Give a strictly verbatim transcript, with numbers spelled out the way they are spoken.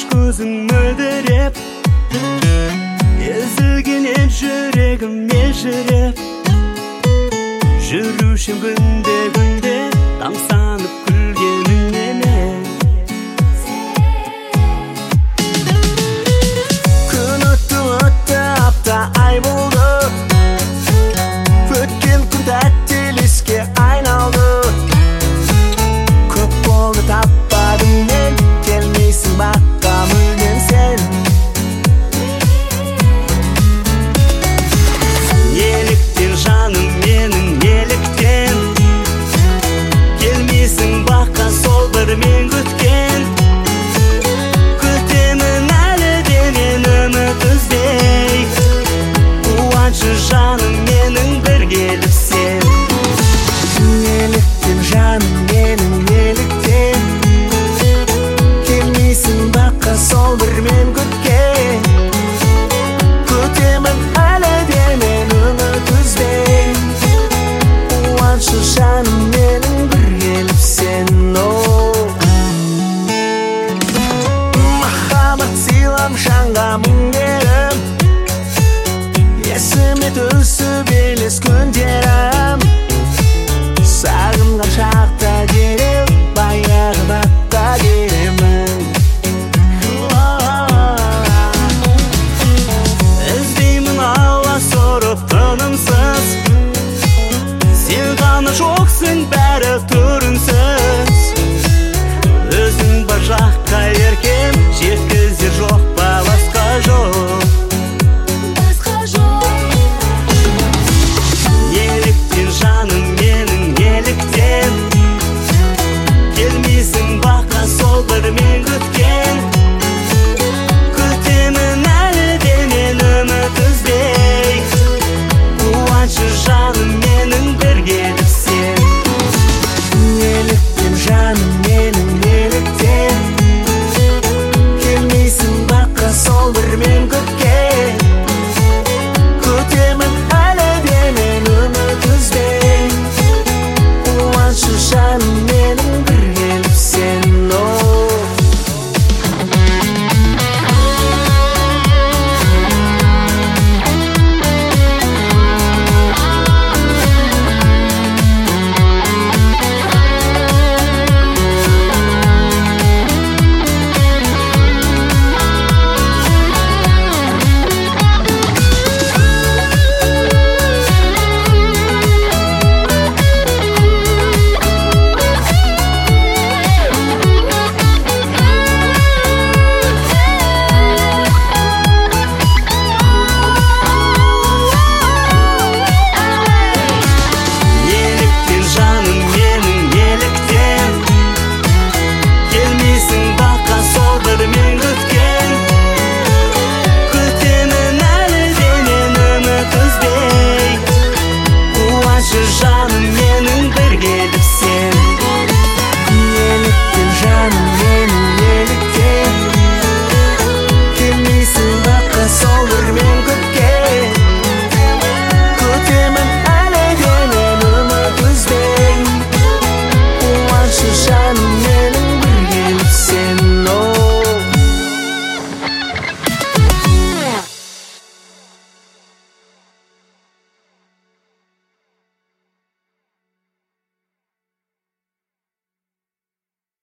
қаш көзің мөлдіреп, езілгенен жүрегім ежіреп, жүрушім күнде күнде тамсанып күлгеніңе. Күн өтті өтті апта ай болды, өткен күн тәттелеске айналды. Көп болды таппадым мен, келмейсің баққа мүлдем сен. Неліктен жаным менің, неліктен келмейсің баққа сол бір мен күткен. Күтемін әлі де мен үміт үзбей, қуаншы жаным менің бір келіп сен. Неліктен жаным менің, неліктен келмейсің баққа сол бір мен күткен. Күтемін әлі де мен үміт үзбей, қуаншы жаным менің бір келіп сен. Махаббат сыйлам жанға мінгерім, есіме түсіп елес күндерім, сағынған шақ